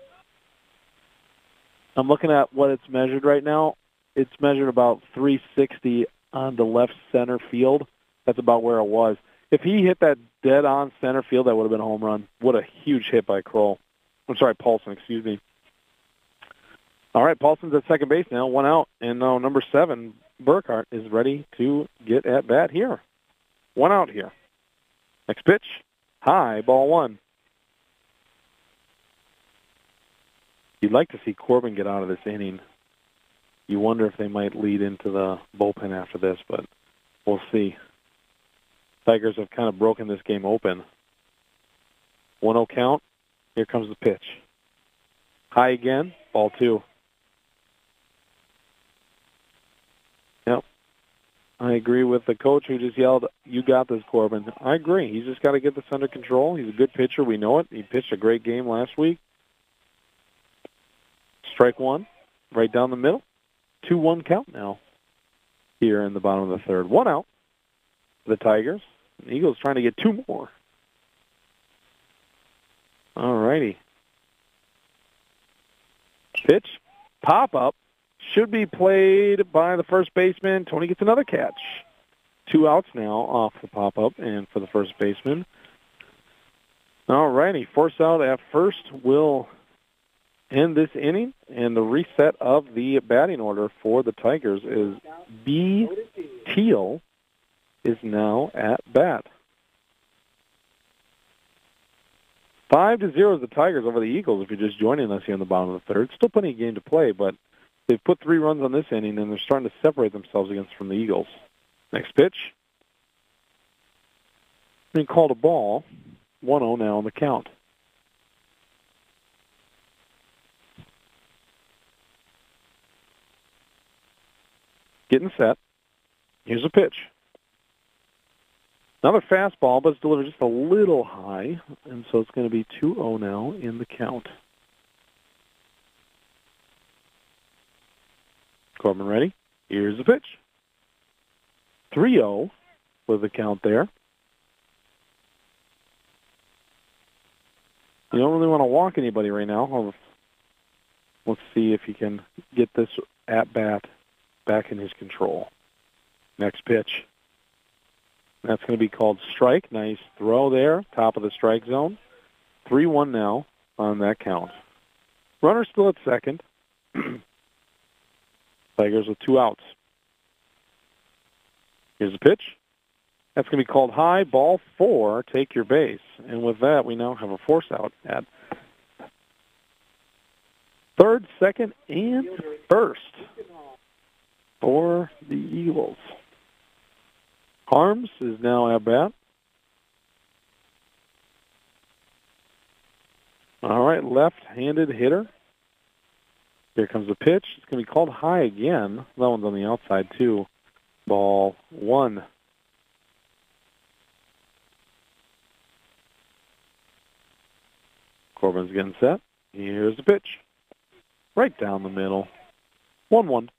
I'm looking at what it's measured right now. It's measured about three sixty on the left center field. That's about where it was. If he hit that dead-on center field, that would have been a home run. What a huge hit by Kroll. I'm sorry, Paulson, excuse me. All right, Paulson's at second base now, one out. And now number seven, Burkhart, is ready to get at bat here. One out here. Next pitch, high, ball one. You'd like to see Corbin get out of this inning. You wonder if they might lead into the bullpen after this, but we'll see. Tigers have kind of broken this game open. one oh count. Here comes the pitch. High again, ball two. Yep. I agree with the coach who just yelled, "You got this, Corbin." I agree. He's just got to get this under control. He's a good pitcher. We know it. He pitched a great game last week. Strike one, right down the middle. two one count now here in the bottom of the third. One out for the Tigers. The Eagles trying to get two more. All righty. Pitch, pop-up, should be played by the first baseman. Tony gets another catch. Two outs now off the pop-up and for the first baseman. All righty, force out at first will end this inning, and the reset of the batting order for the Tigers is B. Teal is now at bat. Five to zero is the Tigers over the Eagles if you're just joining us here in the bottom of the third. Still plenty of game to play, but they've put three runs on this inning, and they're starting to separate themselves against from the Eagles. Next pitch. Being called a ball. one oh now on the count. Getting set. Here's a pitch. Another fastball, but it's delivered just a little high, and so it's going to be two oh now in the count. Corbin ready. Here's the pitch. three oh with the count there. You don't really want to walk anybody right now. Let's see if he can get this at-bat back in his control. Next pitch. That's going to be called strike. Nice throw there, top of the strike zone. three one now on that count. Runner still at second. Tigers with two outs. Here's the pitch. That's going to be called high, ball four, take your base. And with that, we now have a force out at third, second, and first for the Eagles. Harms is now at bat. All right, left-handed hitter. Here comes the pitch. It's going to be called high again. That one's on the outside, too. Ball one. Corbin's getting set. Here's the pitch. Right down the middle. one one.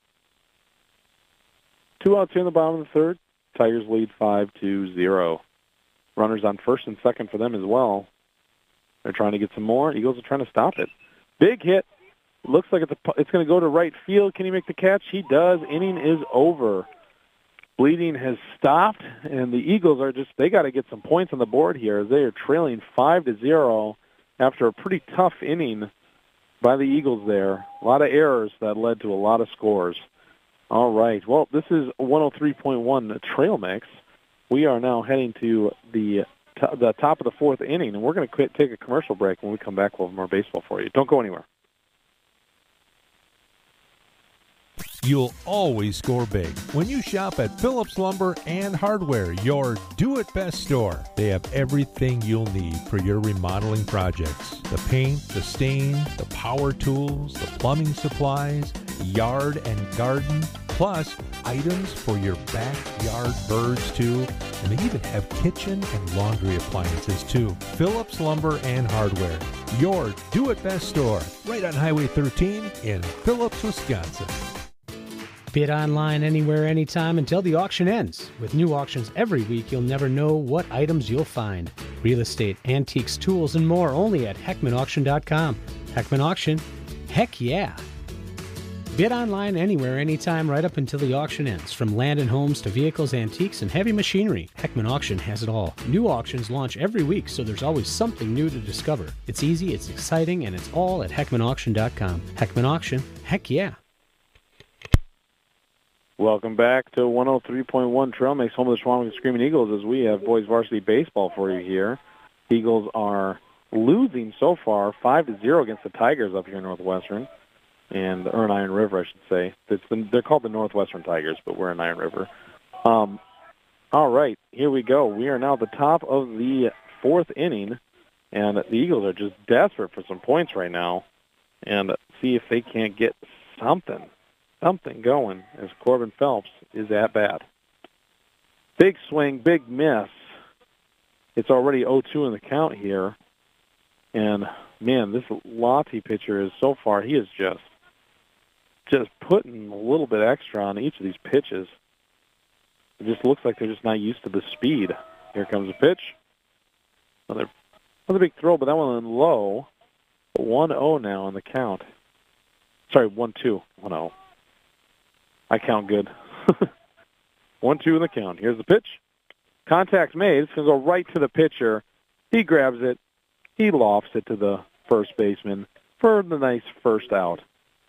Two outs here in the bottom of the third. Tigers lead five to zero. Runners on first and second for them as well. They're trying to get some more. Eagles are trying to stop it. Big hit. Looks like it's, a, it's going to go to right field. Can he make the catch? He does. Inning is over. Bleeding has stopped, and the Eagles are just, they got to get some points on the board here. They are trailing five to zero after a pretty tough inning by the Eagles there. A lot of errors that led to a lot of scores. All right. Well, this is one oh three point one Trail Mix. We are now heading to the the top of the fourth inning, and we're going to take a commercial break. When we come back, we'll have more baseball for you. Don't go anywhere. You'll always score big when you shop at Phillips Lumber and Hardware, your do-it-best store. They have everything you'll need for your remodeling projects. The paint, the stain, the power tools, the plumbing supplies, yard and garden, plus items for your backyard birds, too. And they even have kitchen and laundry appliances, too. Phillips Lumber and Hardware, your do-it-best store, right on Highway thirteen in Phillips, Wisconsin. Bid online anywhere, anytime until the auction ends. With new auctions every week, you'll never know what items you'll find. Real estate, antiques, tools, and more only at Heckman Auction dot com. Heckman Auction? Heck yeah! Bid online anywhere, anytime, right up until the auction ends. From land and homes to vehicles, antiques, and heavy machinery, Heckman Auction has it all. New auctions launch every week, so there's always something new to discover. It's easy, it's exciting, and it's all at Heckman Auction dot com. Heckman Auction? Heck yeah! Welcome back to one oh three point one Trail Mix, home of the Schwalm Screaming Eagles, as we have boys varsity baseball for you here. Eagles are losing so far five to zero against the Tigers up here in Northwestern, and or in Iron River, I should say. It's the, they're called the Northwestern Tigers, but we're in Iron River. Um, all right, here we go. We are now at the top of the fourth inning, and the Eagles are just desperate for some points right now, and see if they can't get something. Something going as Corbin Phelps is at bat. Big swing, big miss. It's already oh two in the count here. And, man, this Lottie pitcher is so far, he is just just putting a little bit extra on each of these pitches. It just looks like they're just not used to the speed. Here comes the pitch. Another, another big throw, but that one low. one oh now in the count. Sorry, one two. one oh. I count good. one two in the count. Here's the pitch. Contact's made. It's going to go right to the pitcher. He grabs it. He lofts it to the first baseman for the nice first out.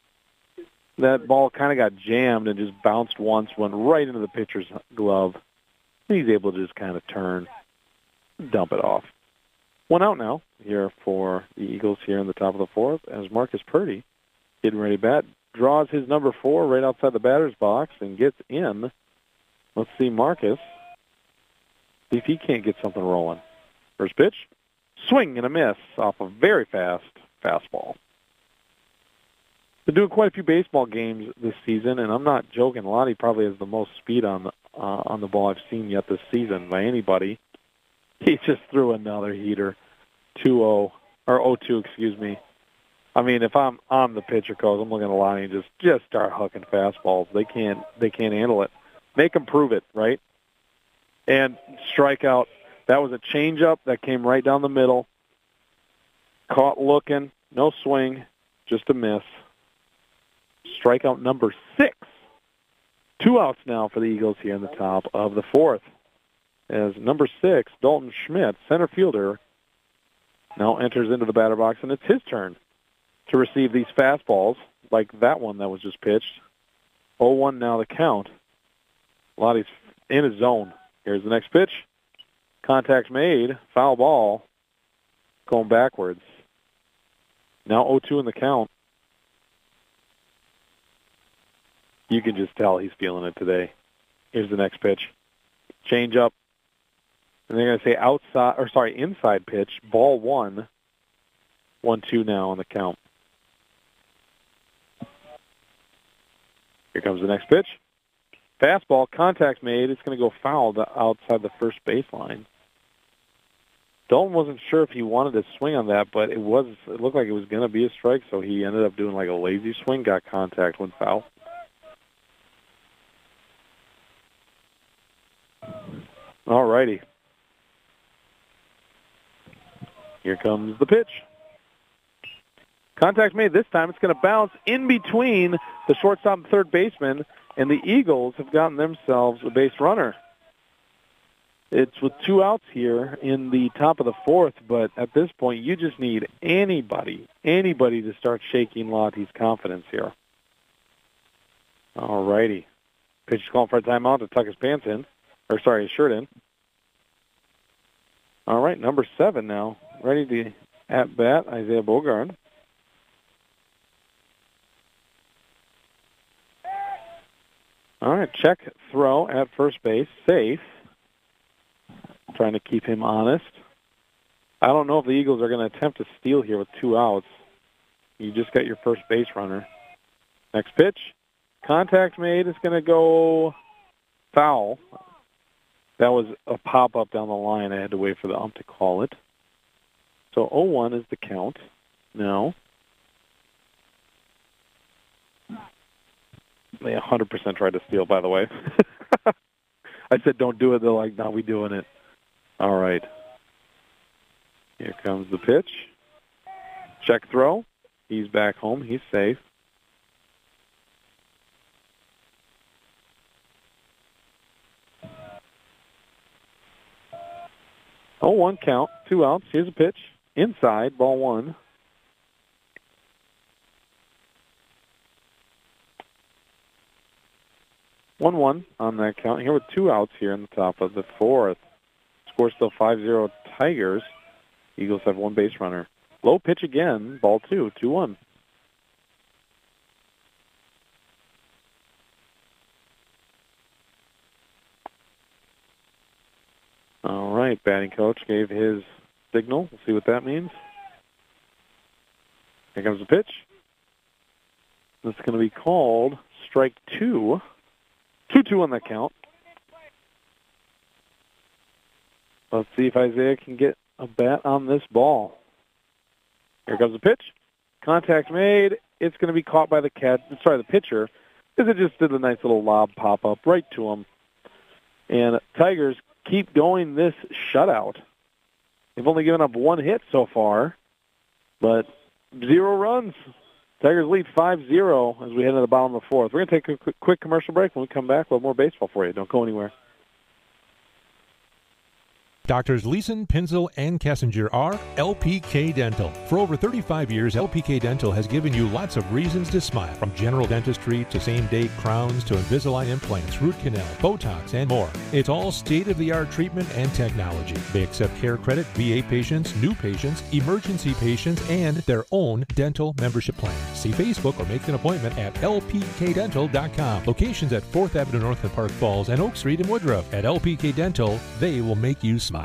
That ball kind of got jammed and just bounced once, went right into the pitcher's glove. He's able to just kind of turn, dump it off. One out now here for the Eagles here in the top of the fourth as Marcus Purdy, getting ready to bat, draws his number four right outside the batter's box and gets in. Let's see Marcus. See if he can't get something rolling. First pitch. Swing and a miss off a very fast fastball. Been doing quite a few baseball games this season, and I'm not joking. Lottie probably has the most speed on the, uh, on the ball I've seen yet this season by anybody. He just threw another heater. two oh, or oh two, excuse me. I mean, if I'm on the pitcher coach, I'm looking at Lottie and just just start hucking fastballs. They can't they can't handle it. Make them prove it, right? And strike out. That was a changeup that came right down the middle. Caught looking, no swing, just a miss. Strikeout number six. Two outs now for the Eagles here in the top of the fourth. As number six, Dalton Schmidt, center fielder, now enters into the batter box, and it's his turn to receive these fastballs, like that one that was just pitched. oh one now the count. Lottie's in his zone. Here's the next pitch. Contact made. Foul ball. Going backwards. Now oh two in the count. You can just tell he's feeling it today. Here's the next pitch. Change up. And they're going to say outside, or sorry, inside pitch. Ball one. One, two now on the count. Here comes the next pitch. Fastball, contact made. It's going to go foul outside the first baseline. Dalton wasn't sure if he wanted to swing on that, but it was. It looked like it was going to be a strike, so he ended up doing like a lazy swing, got contact, went foul. All righty. Here comes the pitch. Contact made this time. It's going to bounce in between the shortstop and third baseman, and the Eagles have gotten themselves a base runner. It's with two outs here in the top of the fourth, but at this point, you just need anybody, anybody to start shaking Lottie's confidence here. All righty. Pitcher's calling for a timeout to tuck his pants in, or sorry, his shirt in. All right, number seven now, ready to at bat, Isaiah Bogard. All right, check throw at first base, safe. Trying to keep him honest. I don't know if the Eagles are going to attempt to steal here with two outs. You just got your first base runner. Next pitch. Contact made. It's going to go foul. That was a pop-up down the line. I had to wait for the ump to call it. So oh one is the count. No. They one hundred percent tried to steal, by the way. I said don't do it. They're like, no, we doing it. All right. Here comes the pitch. Check throw. He's back home. He's safe. oh one count. Two outs. Here's a pitch. Inside. Ball one. one one on that count. Here with two outs here in the top of the fourth. Score still five zero Tigers. Eagles have one base runner. Low pitch again. Ball two. two one. All right. Batting coach gave his signal. We'll see what that means. Here comes the pitch. That's going to be called strike two. two two on that count. Let's see if Isaiah can get a bat on this ball. Here comes the pitch. Contact made. It's going to be caught by the catch. Sorry, the pitcher, because it just did a nice little lob pop-up right to him. And Tigers keep going this shutout. They've only given up one hit so far, but zero runs. Tigers lead five zero as we head to the bottom of the fourth. We're going to take a quick commercial break. When we come back, we'll have more baseball for you. Don't go anywhere. Doctors Leeson, Pinzel, and Kessinger are L P K Dental. For over thirty-five years, L P K Dental has given you lots of reasons to smile. From general dentistry to same-day crowns to Invisalign implants, root canal, Botox, and more. It's all state-of-the-art treatment and technology. They accept care credit, V A patients, new patients, emergency patients, and their own dental membership plan. See Facebook or make an appointment at L P K dental dot com. Locations at fourth Avenue North in Park Falls and Oak Street in Woodruff. At L P K Dental, they will make you smile.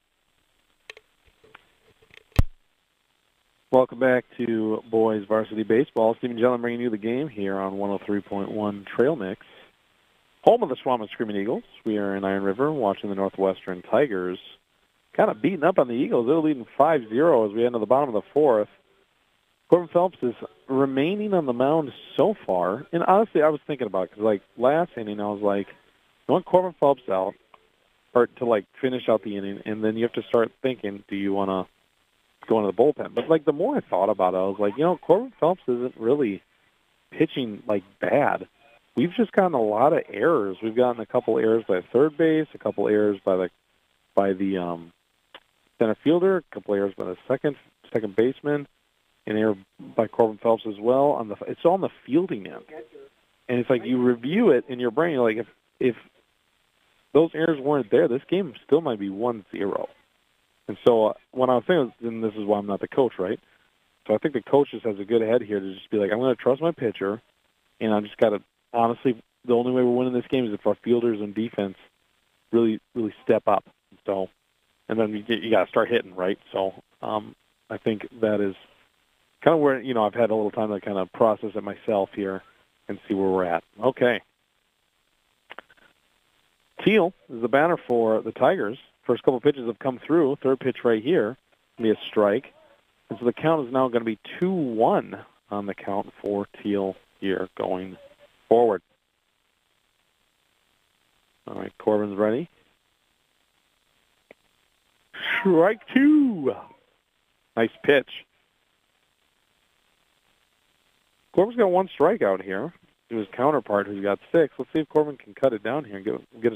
Welcome back to Boys Varsity Baseball. Stephen Jellin bringing you the game here on one oh three point one Trail Mix. Home of the Swanman Screaming Eagles. We are in Iron River watching the Northwestern Tigers kind of beating up on the Eagles. They're leading five zero as we head to the bottom of the fourth. Corbin Phelps is remaining on the mound so far. And honestly, I was thinking about it because, like, last inning, I was like, you want Corbin Phelps out or to, like, finish out the inning, and then you have to start thinking, do you want to go into the bullpen? But, like, the more I thought about it, I was like, you know, Corbin Phelps isn't really pitching, like, bad. We've just gotten a lot of errors. We've gotten a couple errors by third base, a couple errors by the by the um, center fielder, a couple errors by the second second baseman, an error by Corbin Phelps as well. On the it's on the fielding end, and it's like you review it in your brain. You're like, if if those errors weren't there, this game still might be one zero. And so uh, when I was thinking, and this is why I'm not the coach, right? So I think the coach just has a good head here to just be like, I'm going to trust my pitcher, and I just got to, honestly, the only way we're winning this game is if our fielders and defense really, really step up. So, and then you, get, you got to start hitting, right? So um, I think that is kind of where, you know, I've had a little time to kind of process it myself here and see where we're at. Okay. Teal is the batter for the Tigers. First couple pitches have come through. Third pitch right here will be a strike. And so the count is now going to be two one on the count for Teal here going forward. All right, Corbin's ready. Strike two. Nice pitch. Corbin's got one strikeout here to his counterpart who's got six. Let's see if Corbin can cut it down here and get, get a